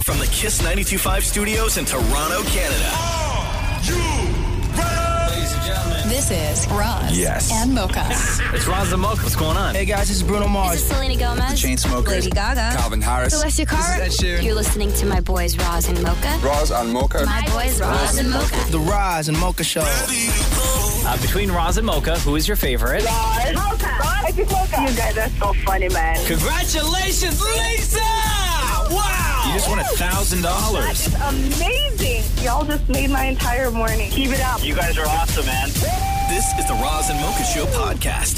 From the Kiss 92.5 studios in Toronto, Canada. Ladies and gentlemen. This is Roz and Mocha. It's Roz and Mocha. What's going on? Hey guys, this is Bruno Mars. This is Selena Gomez. The Chainsmokers. Lady Gaga. Calvin Harris. Celestia Cara. This is Ed Sheeran. You're listening to my boys Roz and Mocha. Roz and Mocha. My boys Roz and Mocha. The Roz and Mocha Show. Between Roz and Mocha, who is your favorite? Mocha. You guys are so funny, man. Congratulations, Lisa! Wow! You just won $1,000. That's amazing. Y'all just made my entire morning. Keep it up. You guys are awesome, man. This is the Roz and Mocha Show podcast.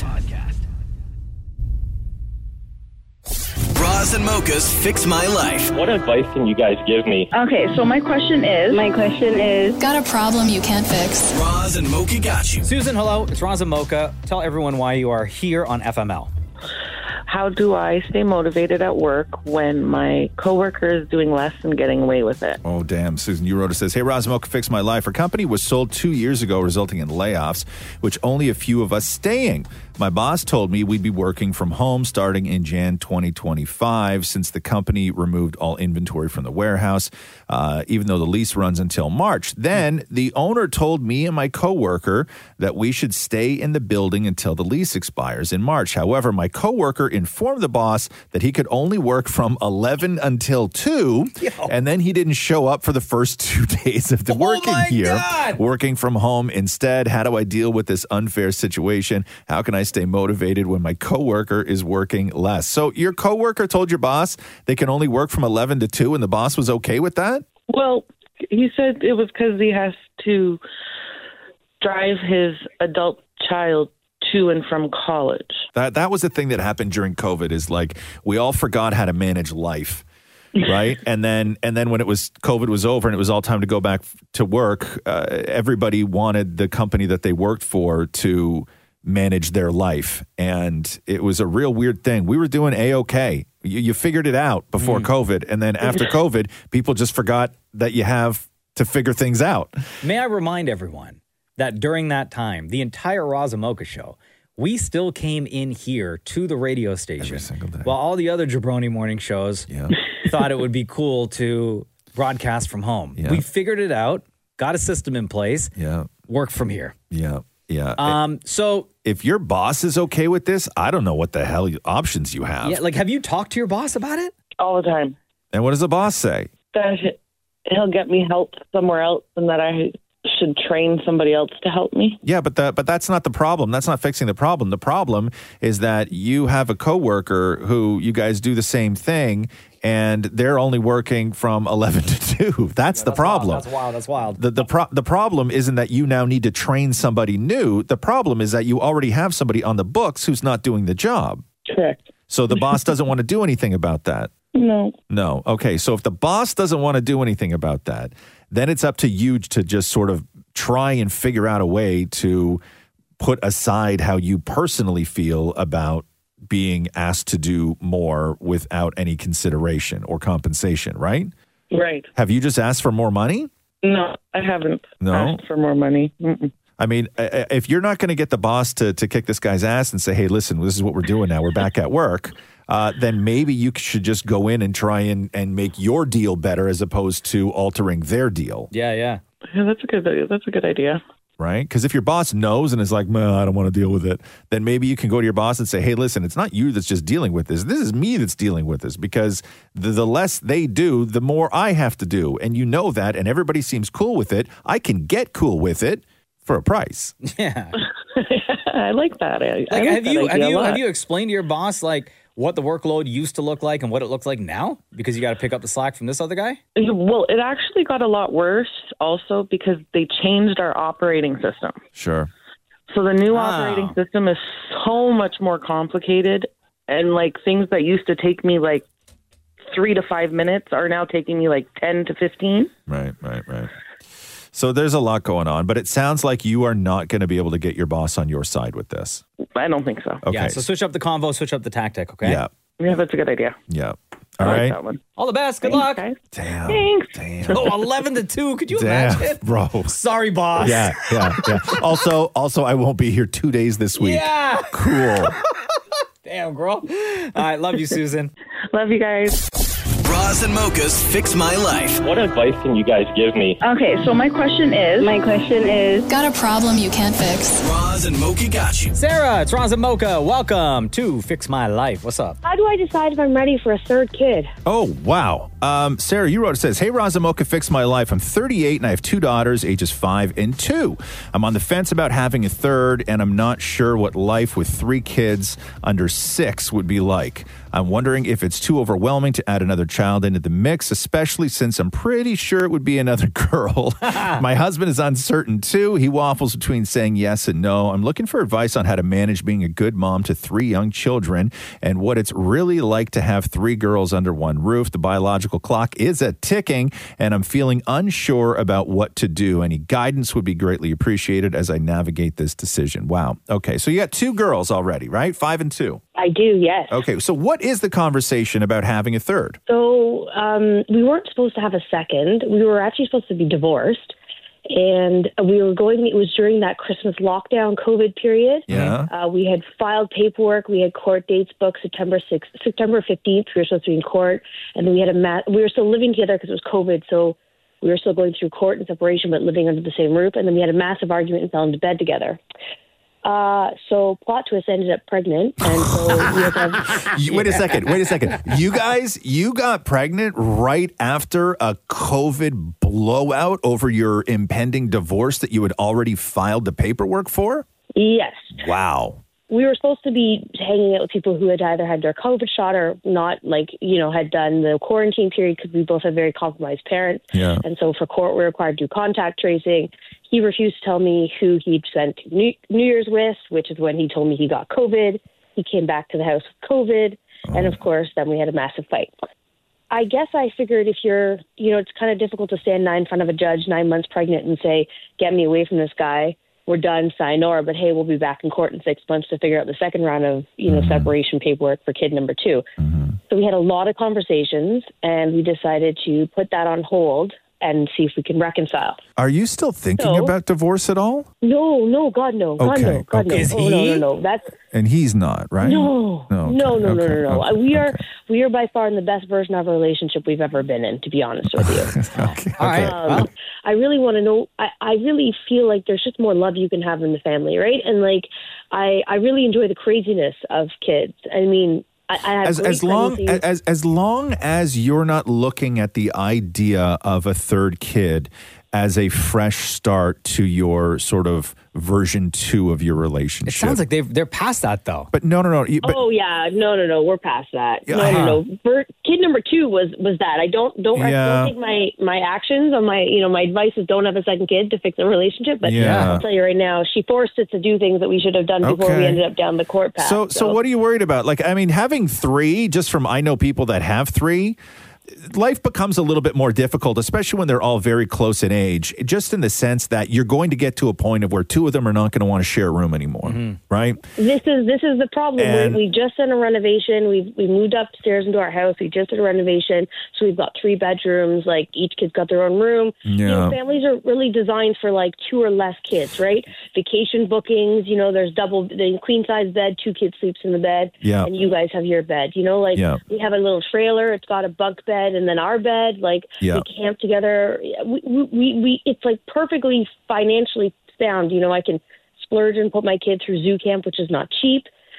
Roz and Mocha's Fix My Life. What advice can you guys give me? Okay, so my question is, Got a problem you can't fix? Roz and Mocha got you. Susan, hello. It's Roz and Mocha. Tell everyone why you are here on FML. How do I stay motivated at work when my coworker is doing less and getting away with it? Oh, damn. Susan, you wrote it says, hey, Roz and Mocha, Fix My Life. Our company was sold 2 years ago, resulting in layoffs, which only a few of us staying. My boss told me we'd be working from home starting in Jan 2025 since the company removed all inventory from the warehouse, even though the lease runs until March. Then the owner told me and my coworker that we should stay in the building until the lease expires in March. However, my coworker informed the boss that he could only work from 11 until 2, and then he didn't show up for the first 2 days of the working here, working from home instead. How do I deal with this unfair situation? How can I stay motivated when my coworker is working less? So your coworker told your boss they can only work from 11 to 2, and the boss was okay with that? Well, he said it was because he has to drive his adult child to and from college. That was the thing that happened during COVID, is like we all forgot how to manage life. Right. And then when COVID was over and it was all time to go back to work, everybody wanted the company that they worked for to manage their life. And it was a real weird thing. We were doing A-OK. You figured it out before COVID. And then after COVID, people just forgot that you have to figure things out. May I remind everyone that during that time, the entire Roz and Mocha Show, we still came in here to the radio station. Every single day. While all the other Jabroni morning shows thought it would be cool to broadcast from home. Yeah. We figured it out, got a system in place, worked from here. Yeah. So if your boss is okay with this, I don't know what the hell options you have. Yeah, like, have you talked to your boss about it? All the time. And what does the boss say? That he'll get me help somewhere else and that I should train somebody else to help me. Yeah, but that's not the problem. That's not fixing the problem. The problem is that you have a coworker who you guys do the same thing, and they're only working from 11 to 2. That's the problem. That's wild. The problem isn't that you now need to train somebody new. The problem is that you already have somebody on the books who's not doing the job. Correct. So the boss doesn't want to do anything about that. No. Okay. So if the boss doesn't want to do anything about that, then it's up to you to just sort of try and figure out a way to put aside how you personally feel about being asked to do more without any consideration or compensation, right? Right. Have you just asked for more money? No, I haven't asked for more money. I mean, if you're not going to get the boss to kick this guy's ass and say, hey, listen, this is what we're doing now, we're back at work, then maybe you should just go in and try and make your deal better as opposed to altering their deal. Yeah, that's a good idea. Right? Because if your boss knows and is like, man, I don't want to deal with it, then maybe you can go to your boss and say, hey, listen, it's not you that's just dealing with this. This is me that's dealing with this, because the less they do, the more I have to do. And you know that, and everybody seems cool with it. I can get cool with it for a price. Yeah. I like that. Have you explained to your boss, like, what the workload used to look like and what it looks like now? Because you got to pick up the slack from this other guy? Well, it actually got a lot worse also because they changed our operating system. Sure. So the new operating system is so much more complicated, and like things that used to take me like 3 to 5 minutes are now taking me like 10 to 15. Right. So there's a lot going on, but it sounds like you are not going to be able to get your boss on your side with this. I don't think so. Okay. Yeah, so switch up the convo, switch up the tactic, okay? Yeah, that's a good idea. Yeah. All right. That one. All the best. Good luck. Guys. Damn. Thanks. Damn. Oh, 11 to 2. Could you imagine? Bro. Sorry, boss. Yeah. Also, I won't be here 2 days this week. Yeah. Cool. Damn, girl. All right. Love you, Susan. Love you guys. Roz and Mocha's Fix My Life. What advice can you guys give me? Okay, so my question is, Got a problem you can't fix? Roz and Mocha got you. Sarah, it's Roz and Mocha. Welcome to Fix My Life. What's up? How do I decide if I'm ready for a third kid? Oh, wow. Sarah, you wrote, it says, hey, Roz and Mocha, fix my life. I'm 38 and I have 2 daughters, ages 5 and 2. I'm on the fence about having a third, and I'm not sure what life with 3 kids under 6 would be like. I'm wondering if it's too overwhelming to add another child into the mix, especially since I'm pretty sure it would be another girl. My husband is uncertain too. He waffles between saying yes and no. I'm looking for advice on how to manage being a good mom to 3 young children and what it's really like to have 3 girls under one roof. The biological clock is ticking, and I'm feeling unsure about what to do. Any guidance would be greatly appreciated as I navigate this decision. Wow. Okay, so you got 2 girls already, right? 5 and 2. I do, yes. Okay, so what is the conversation about having a third? So we weren't supposed to have a second. We were actually supposed to be divorced. And we were going, it was during that Christmas lockdown COVID period. Yeah. We had filed paperwork. We had court dates booked September 15th. We were supposed to be in court. And then we had we were still living together because it was COVID. So we were still going through court and separation, but living under the same roof. And then we had a massive argument and fell into bed together. So plot twist, ended up pregnant. And so we had to have, Wait a second. You got pregnant right after a COVID blowout over your impending divorce that you had already filed the paperwork for? yes. Wow. We were supposed to be hanging out with people who had either had their COVID shot or not, had done the quarantine period because we both have very compromised parents. Yeah. And so for court, we're required to do contact tracing. He refused to tell me who he'd spent New Year's with, which is when he told me he got COVID. He came back to the house with COVID. And of course, then we had a massive fight. I guess I figured if you're, it's kind of difficult to stand in front of a judge 9 months pregnant and say, get me away from this guy. We're done, sayonara, but hey, we'll be back in court in 6 months to figure out the second round of, separation paperwork for kid number 2. So we had a lot of conversations, and we decided to put that on hold and see if we can reconcile. Are you still thinking about divorce at all? No, God, no. God, Okay, no. God, okay. no. Is Oh, he? no. That's And he's not, right? no. Okay. We are by far in the best version of our relationship we've ever been in, to be honest with you. All right. I really want to know. I really feel like there's just more love you can have in the family, right? And I really enjoy the craziness of kids. I mean, I have as long as you're not looking at the idea of a third kid as a fresh start to your sort of version 2 of your relationship. It sounds like they're past that, though. But no. No. We're past that. Yeah, No. Kid number 2 was that. I don't take my actions on my advice is don't have a second kid to fix a relationship. But I'll tell you right now, she forced us to do things that we should have done before we ended up down the court path. So what are you worried about? Having 3, just from I know people that have 3, life becomes a little bit more difficult, especially when they're all very close in age, just in the sense that you're going to get to a point of where 2 of them are not going to want to share a room anymore, right? This is the problem. And we just did a renovation. We moved upstairs into our house. We just did a renovation, so we've got 3 bedrooms. Each kid's got their own room. Yeah. Families are really designed for 2 or less kids, right? Vacation bookings. There's the queen size bed. 2 kids sleeps in the bed, and you guys have your bed. We have a little trailer. It's got a bunk bed. And then our bed, we camp together. We it's perfectly financially sound. I can splurge and put my kid through zoo camp, which is not cheap,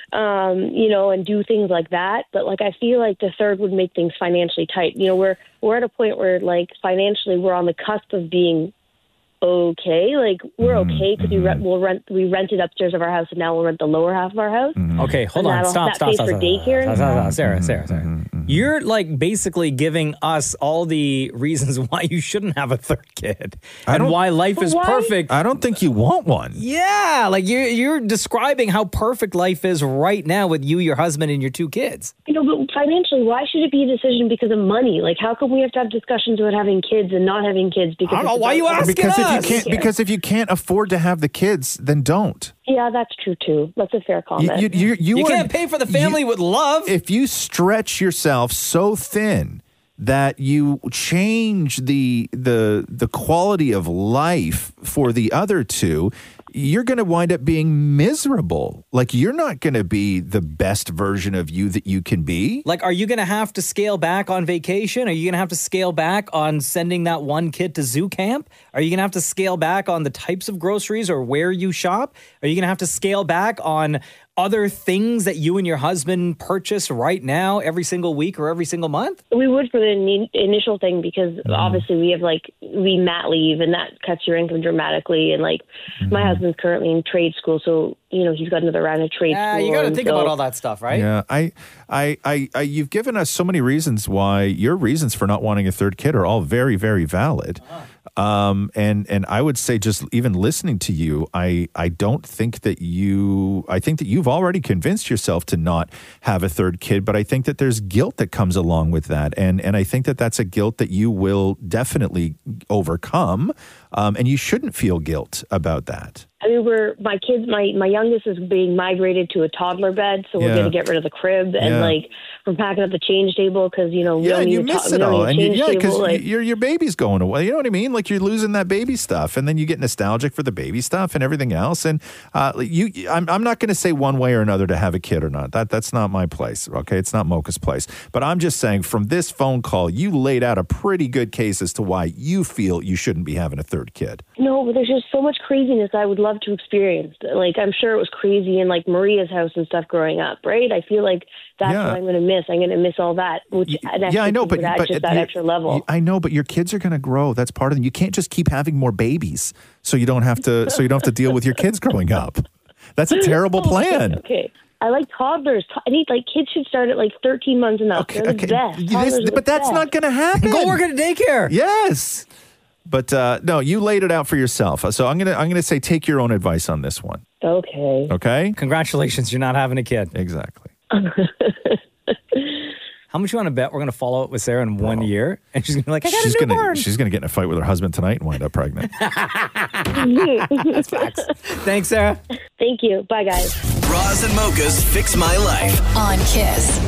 and do things like that. But I feel like the third would make things financially tight. We're at a point where financially we're on the cusp of being okay. We're okay because we rented upstairs of our house, and now we'll rent the lower half of our house. Okay, hold on. Stop. Sarah. You're basically giving us all the reasons why you shouldn't have a third kid and why life is perfect. I don't think you want one. Yeah, you're describing how perfect life is right now with you, your husband, and your 2 kids. But financially, why should it be a decision because of money? How come we have to have discussions about having kids and not having kids? Because I don't know why you asking because if you can't afford to have the kids, then don't. Yeah, that's true too. That's a fair comment. You can't pay for the family with love. If you stretch yourself so thin that you change the quality of life for the other 2, you're going to wind up being miserable. Like, you're not going to be the best version of you that you can be. Like, are you going to have to scale back on vacation? Are you going to have to scale back on sending that one kid to zoo camp? Are you going to have to scale back on the types of groceries or where you shop? Are you going to have to scale back on other things that you and your husband purchase right now every single week or every single month? We would for the initial thing because obviously we have we mat leave and that cuts your income dramatically. And my husband's currently in trade school, so he's got another round of trade school. You got to think about all that stuff, right? Yeah, I you've given us so many reasons why your reasons for not wanting a third kid are all very, very valid. And I would say just even listening to you, I don't think that I think that you've already convinced yourself to not have a third kid, but I think that there's guilt that comes along with that. And I think that that's a guilt that you will definitely overcome. And you shouldn't feel guilt about that. I mean, my youngest is being migrated to a toddler bed, so we're going to get rid of the crib and we're packing up the change table because we don't need because your baby's going away. You know what I mean? Like, you're losing that baby stuff, and then you get nostalgic for the baby stuff and everything else. And I'm not going to say one way or another to have a kid or not. That's not my place. Okay, it's not Mocha's place. But I'm just saying, from this phone call, you laid out a pretty good case as to why you feel you shouldn't be having a third kid. No, but there's just so much craziness I would love to experience. I'm sure it was crazy in Maria's house and stuff growing up, right? I feel like that's what I'm going to miss. I'm going to miss all that, I know, but just that extra level. I know, but your kids are going to grow. That's part of them. You can't just keep having more babies, so you don't have to deal with your kids growing up. That's a terrible plan. Okay. I like toddlers. I need kids should start at 13 months and up. They're the best. But that's not going to happen. Go work at a daycare. Yes. But no, you laid it out for yourself. So I'm gonna say take your own advice on this one. Okay. Okay. Congratulations, you're not having a kid. Exactly. How much you want to bet we're going to follow up with Sarah in 1 year? And she's going to be like, I got a newborn. She's going to get in a fight with her husband tonight and wind up pregnant. That's facts. Thanks, Sarah. Thank you. Bye, guys. Roz and Mocha's Fix My Life on Kiss.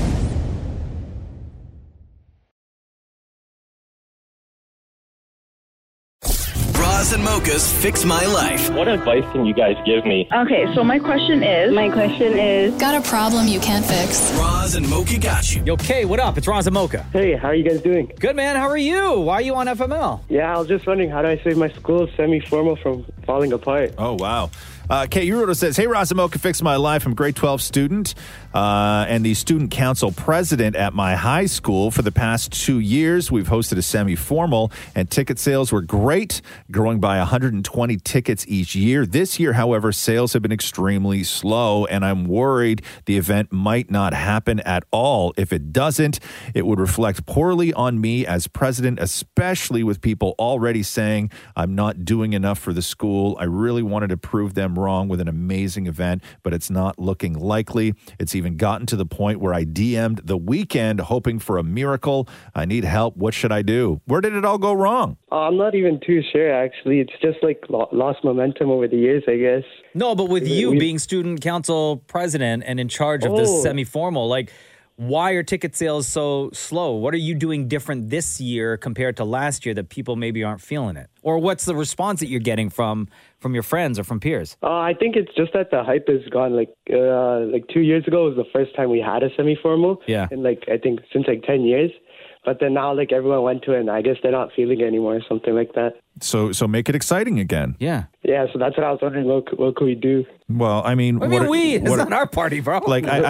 Roz and Mocha's Fix My Life. What advice can you guys give me? Okay, so my question is... Got a problem you can't fix? Roz and Mocha got you. Yo, Kay, what up? It's Roz and Mocha. Hey, how are you guys doing? Good, man. How are you? Why are you on FML? Yeah, I was just wondering, how do I save my school semi-formal from falling apart? Oh, wow. Kate Uroto says, hey, Roz and Mocha, Fix My Life. I'm a grade 12 student and the student council president at my high school. For the past 2 years, we've hosted a semi-formal, and ticket sales were great, growing by 120 tickets each year. This year, however, sales have been extremely slow, and I'm worried the event might not happen at all. If it doesn't, it would reflect poorly on me as president, especially with people already saying I'm not doing enough for the school. I really wanted to prove them wrong with an amazing event, but it's not looking likely. It's even gotten to the point where I DM'd The Weeknd hoping for a miracle. I need help. What should I do? Where did it all go wrong? I'm not even too sure, actually. It's just lost momentum over the years, I guess. No, but with you being student council president and in charge of this semi-formal, why are ticket sales so slow? What are you doing different this year compared to last year that people maybe aren't feeling it? Or what's the response that you're getting from your friends or from peers? I think it's just that the hype has gone. 2 years ago was the first time we had a semi-formal. Yeah. And I think since 10 years. But then now everyone went to it, and I guess they're not feeling it anymore or something like that. So make it exciting again. Yeah. Yeah, so that's what I was wondering. What could we do? Well, I mean, it's not our party, bro.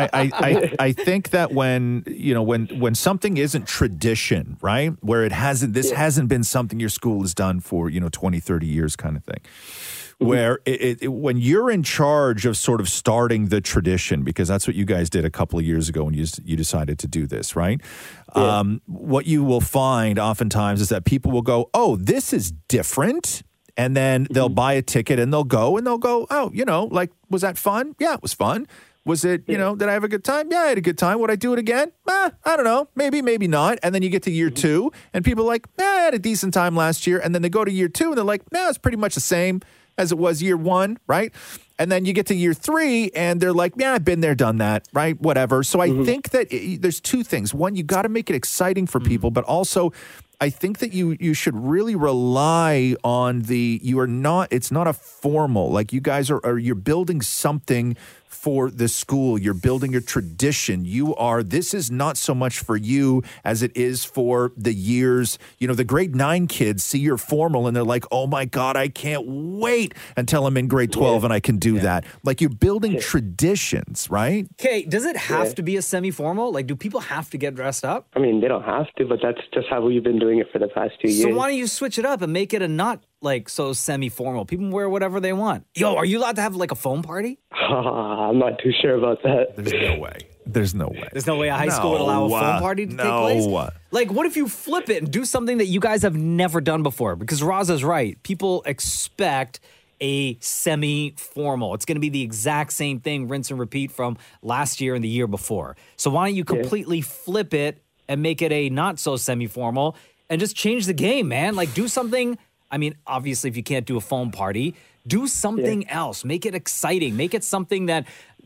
I think that when something isn't tradition, right? Where it hasn't been something your school has done for 20, 30 years kind of thing. Where when you're in charge of sort of starting the tradition, because that's what you guys did a couple of years ago when you decided to do this, right? Yeah. What you will find oftentimes is that people will go, oh, this is different. And then they'll buy a ticket and they'll go, oh, was that fun? Yeah, it was fun. Was it, did I have a good time? Yeah, I had a good time. Would I do it again? I don't know. Maybe, maybe not. And then you get to year 2 and people are like, I had a decent time last year. And then they go to year 2 and they're like, it's pretty much the same as it was year 1, right? And then you get to year 3 and they're like, I've been there, done that, right? Whatever. So I think that there's two things. One, you got to make it exciting for people, but also I think that you should really rely on it's not a formal, like you guys you're building something for the school. You're building a tradition. This is not so much for you as it is for the years, the grade 9 kids see your formal and they're like, oh my God, I can't wait until I'm in grade 12 and I can do that. Like you're building traditions, right? Okay, does it have to be a semi-formal? Like, do people have to get dressed up? I mean, they don't have to, but that's just how we've been doing it for the past 2 years. So why don't you switch it up and make it a not like so semi-formal? People can wear whatever they want. Yo, are you allowed to have like a foam party? I'm not too sure about that. There's no way. There's no way a high school would allow a foam party to take place? Like, what if you flip it and do something that you guys have never done before? Because Raza's right. People expect a semi-formal. It's going to be the exact same thing, rinse and repeat from last year and the year before. So why don't you completely flip it and make it a not so semi-formal and just change the game, man? Like, do something. I mean, obviously, if you can't do a foam party, do something else. Make it exciting. Make it something that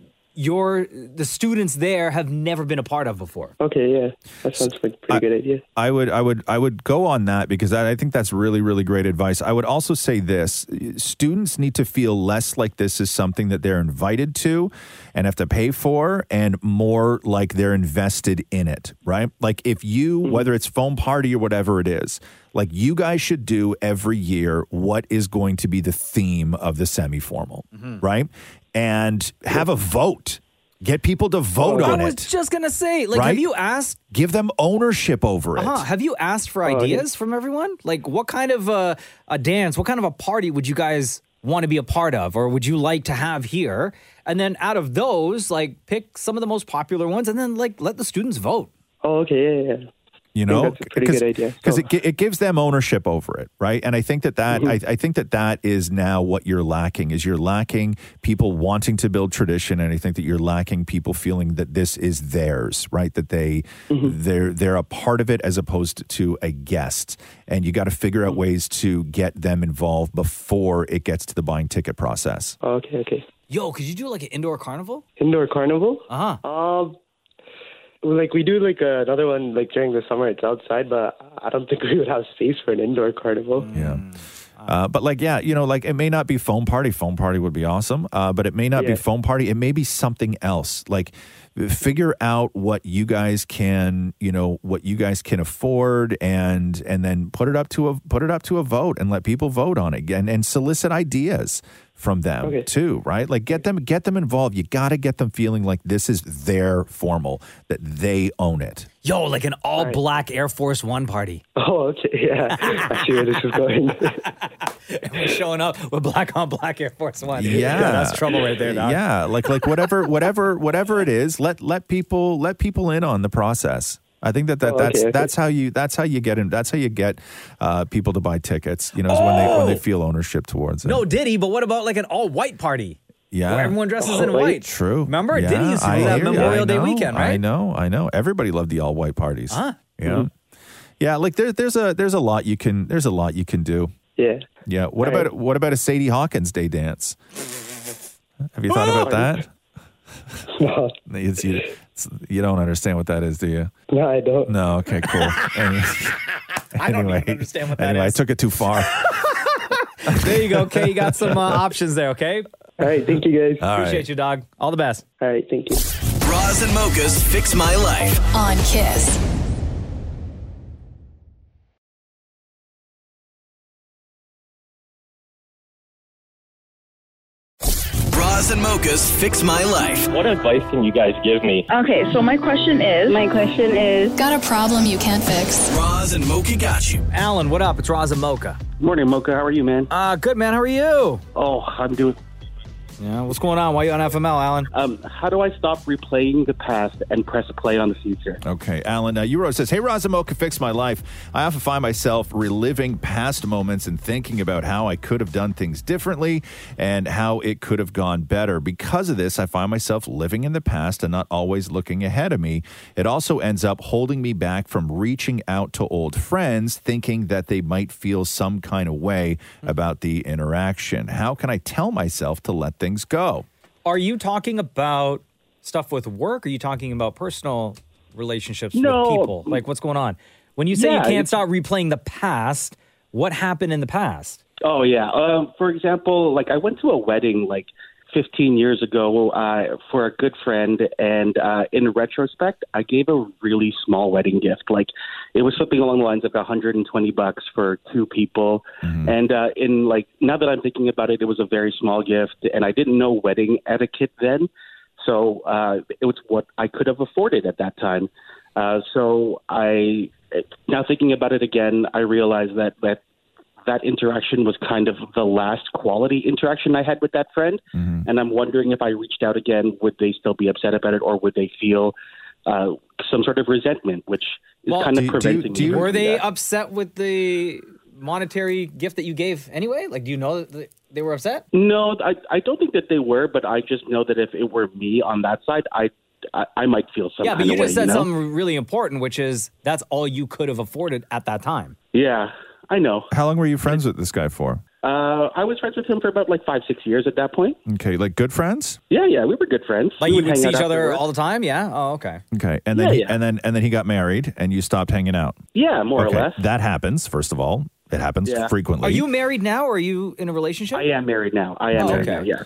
the students there have never been a part of before. Okay, yeah. That sounds like a pretty good idea. I would go on that because I think that's really, really great advice. I would also say this. Students need to feel less like this is something that they're invited to and have to pay for, and more like they're invested in it, right? Like if you, whether it's foam party or whatever it is, like you guys should do every year what is going to be the theme of the semi-formal, right? And have a vote. Get people to vote on it. I was just going to say, like, have you asked? Give them ownership over it. Have you asked for ideas from everyone? Like, what kind of a dance, what kind of a party would you guys want to be a part of, or would you like to have here? And then out of those, like, pick some of the most popular ones and then, like, let the students vote. Oh, okay, yeah. You know, that's a pretty good idea. Because it gives them ownership over it, right? And I think that I think that is now what you're lacking. Is you're lacking people wanting to build tradition, and I think that you're lacking people feeling that this is theirs, right? That they're a part of it as opposed to a guest. And you got to figure out ways to get them involved before it gets to the buying ticket process. Okay. Yo, could you do like an indoor carnival? Indoor carnival? Like we do like another one like during the summer. It's outside, but I don't think we would have space for an indoor carnival. Yeah. But like, yeah, you know, like it may not be foam party. Foam party would be awesome. But it may not be foam party. It may be something else. Like figure out what you guys can, afford and then put it up to a vote and let people vote on it again and solicit ideas from them too, right? Like get them involved. You got to get them feeling like this is their formal, that they own it. Yo, like an all-black Air Force One party. Oh, okay, yeah. I see where this is going. And we're showing up with black on black Air Force One. Yeah, that's trouble right there, dog. Yeah, like whatever it is, let people in on the process. I think that's how you get in. That's how you get people to buy tickets. You know, is when they feel ownership towards it. No Diddy, but what about like an all-white party? Yeah, where everyone dresses in white. True. Remember, Diddy used to do that Memorial Day weekend, right? I know. Everybody loved the all-white parties. Yeah, yeah. Like there's a lot you can do. Yeah. What about a Sadie Hawkins Day dance? Have you thought about that? No. You don't understand what that is, do you? No, I don't. No, okay, cool. I don't even understand what that is. I took it too far. There you go. Okay, you got some options there, okay? All right, thank you guys. Appreciate you, dog. All the best. All right, thank you. Roz and Mocha's Fix My Life. On Kiss. Roz and Mocha's Fix My Life. What advice can you guys give me? Okay, so my question is... Got a problem you can't fix? Roz and Mocha got you. Alan, what up? It's Roz and Mocha. Morning, Mocha. How are you, man? Good, man. How are you? Oh, I'm doing... Yeah, what's going on? Why are you on FML, Alan? How do I stop replaying the past and press play on the future? Okay, Alan, Euro says, hey, Roz and Mocha, fix my life. I often find myself reliving past moments and thinking about how I could have done things differently and how it could have gone better. Because of this, I find myself living in the past and not always looking ahead of me. It also ends up holding me back from reaching out to old friends, thinking that they might feel some kind of way about the interaction. How can I tell myself to let things go? Are you talking about stuff with work? Or are you talking about personal relationships with people? Like, what's going on? When you say you Yeah, can't stop replaying the past, what happened in the past? Oh, yeah. For example, like I went to a wedding like 15 years ago for a good friend, and in retrospect, I gave a really small wedding gift. Like it was something along the lines of $120 for 2 people. And in like now that I'm thinking about it, it was a very small gift, and I didn't know wedding etiquette then, so it was what I could have afforded at that time. So now thinking about it again, I realized that interaction was kind of the last quality interaction I had with that friend. And I'm wondering if I reached out again, would they still be upset about it, or would they feel some sort of resentment, which is kind of preventing me. Were they upset with the monetary gift that you gave anyway? Like, do you know that they were upset? No, I don't think that they were, but I just know that if it were me on that side, I might feel some Yeah, but kind you of way, just said know? something really important, which is that's all you could have afforded at that time. Yeah, I know. How long were you friends with this guy for? I was friends with him for about like 5-6 years at that point. Okay, like good friends? Yeah, we were good friends. Like We you would hang see out each other afterwards. all the time? Yeah? Oh, okay. Okay, and then and then he got married, and you stopped hanging out. Yeah, more Okay, or less. that happens. First of all, it happens Yeah. frequently. Are you married now, or are you in a relationship? I am married now. I am married now, yes.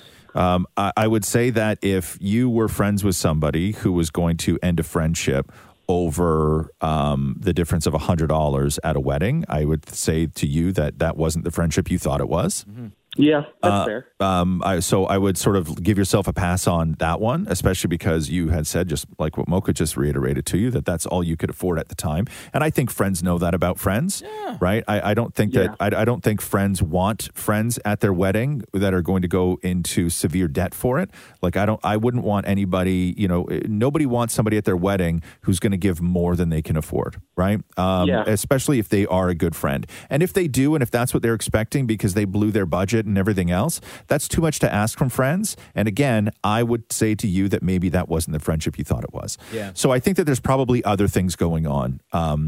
I would say that if you were friends with somebody who was going to end a friendship over the difference of $100 at a wedding, I would say to you that that wasn't the friendship you thought it was. Yeah, that's fair. So I would sort of give yourself a pass on that one, especially because you had said, just like what Mocha just reiterated to you, that that's all you could afford at the time. And I think friends know that about friends, right? I don't think that I don't think friends want friends at their wedding that are going to go into severe debt for it. Like I wouldn't want anybody, nobody wants somebody at their wedding who's going to give more than they can afford, right? Especially if they are a good friend. And if they do, and if that's what they're expecting because they blew their budget and everything else, that's too much to ask from friends. And again, I would say to you that maybe that wasn't the friendship you thought it was. Yeah. So I think that there's probably other things going on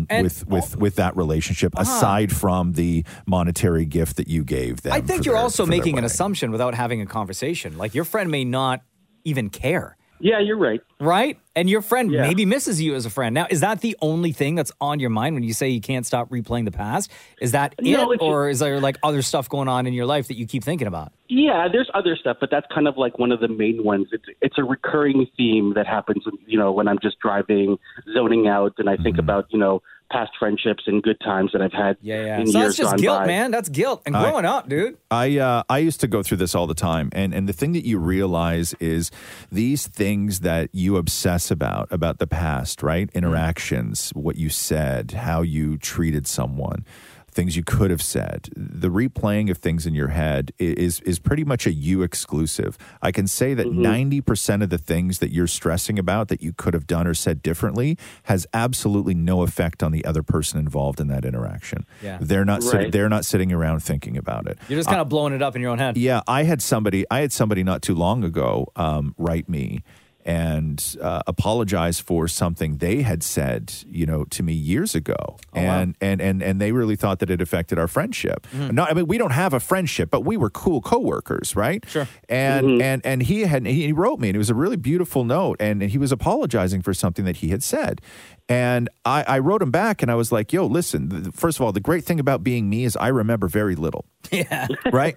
with that relationship aside from the monetary gift that you gave them. I think you're also making an assumption without having a conversation. Like your friend may not even care. Yeah, you're right. Right? And your friend maybe misses you as a friend. Now, is that the only thing that's on your mind when you say you can't stop replaying the past? Is that it? Or is there like other stuff going on in your life that you keep thinking about? Yeah, there's other stuff, but that's kind of like one of the main ones. It's a recurring theme that happens, when I'm just driving, zoning out, and I think about, past friendships and good times that I've had in So years that's just gone guilt, by. man. That's guilt. And growing up, dude. I used to go through this all the time, and the thing that you realize is these things that you obsess about the past, right? Interactions, what you said, how you treated someone, things you could have said. The replaying of things in your head is pretty much a you exclusive. I can say that 90% of the things that you're stressing about that you could have done or said differently has absolutely no effect on the other person involved in that interaction. Yeah. They're not sitting around thinking about it. You're just kind of blowing it up in your own head. Yeah, I had somebody not too long ago write me and apologize for something they had said, to me years ago. And they really thought that it affected our friendship. No, I mean, we don't have a friendship, but we were cool coworkers, right? Sure. And he wrote me, and it was a really beautiful note, and he was apologizing for something that he had said. And I wrote him back, and I was like, yo, listen, first of all, the great thing about being me is I remember very little. Yeah. Right?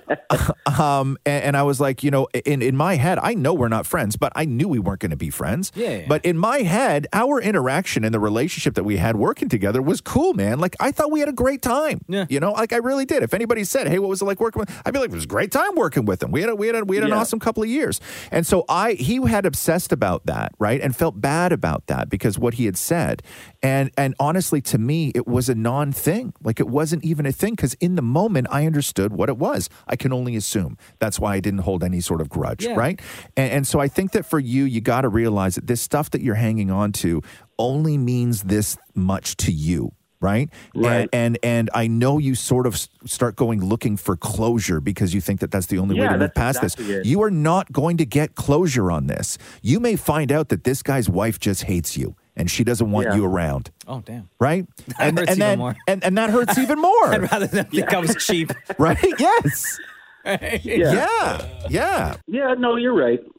And I was like, in my head, I know we're not friends, but I knew we weren't going to be friends. Yeah. But in my head, our interaction and the relationship that we had working together was cool, man. Like, I thought we had a great time. Yeah. Like I really did. If anybody said, hey, what was it like working with, I'd be like, it was a great time working with him. We had an awesome couple of years. And so he had obsessed about that, right? And felt bad about that because what he had said. And honestly, to me, it was a non-thing. Like, it wasn't even a thing because in the moment, I understood what it was. I can only assume. That's why I didn't hold any sort of grudge, right? And so I think that for you got to realize that this stuff that you're hanging on to only means this much to you. Right. And I know you sort of start looking for closure because you think that that's the only way to move past this. You are not going to get closure on this. You may find out that this guy's wife just hates you and she doesn't want you around. Oh, damn. Right? That hurts even more. And that hurts even more. I'd rather that becomes cheap. Right? Yes. Right? Yeah. Yeah, no, you're right.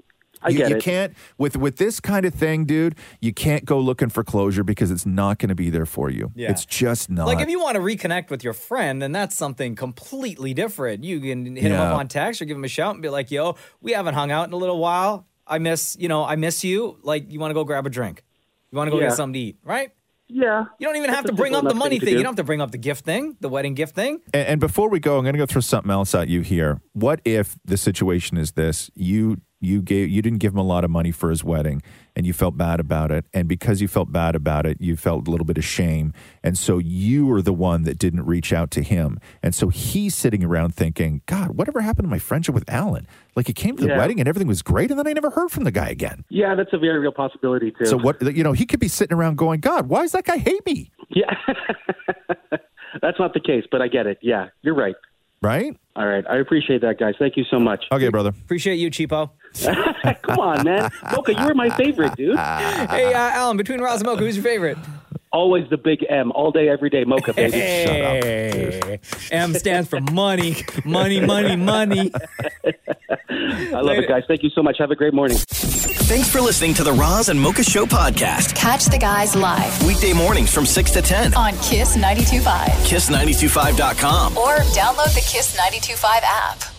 get you it. can't with this kind of thing, dude. You can't go looking for closure because it's not going to be there for you. Yeah. It's just not. Like if you want to reconnect with your friend, then that's something completely different. You can hit him up on text or give him a shout and be like, "Yo, we haven't hung out in a little while. I miss you. Like, you want to go grab a drink? You want to go get something to eat, right?" Yeah. You don't even have to bring up the money thing. You don't have to bring up the gift thing, the wedding gift thing. And before we go, I'm going to go throw something else at you here. What if the situation is this? You didn't give him a lot of money for his wedding, and you felt bad about it. And because you felt bad about it, you felt a little bit of shame. And so you were the one that didn't reach out to him. And so he's sitting around thinking, God, whatever happened to my friendship with Alan? Like, he came to the wedding and everything was great, and then I never heard from the guy again. Yeah, that's a very real possibility, too. So what, he could be sitting around going, God, why does that guy hate me? Yeah. That's not the case, but I get it. Yeah, you're right. Right? All right. I appreciate that, guys. Thank you so much. Okay, brother. Appreciate you, cheapo. Come on, man. Mocha, you were my favorite, dude. Hey, Alan, between Roz and Mocha, who's your favorite? Always the big M, all day, every day, Mocha, baby. Hey. M stands for money. Money, money, money. I love it, guys. Thank you so much. Have a great morning. Thanks for listening to the Roz and Mocha Show podcast. Catch the guys live Weekday mornings from 6 to 10 on Kiss 92.5. KISS925.com. Or download the Kiss 92.5 app.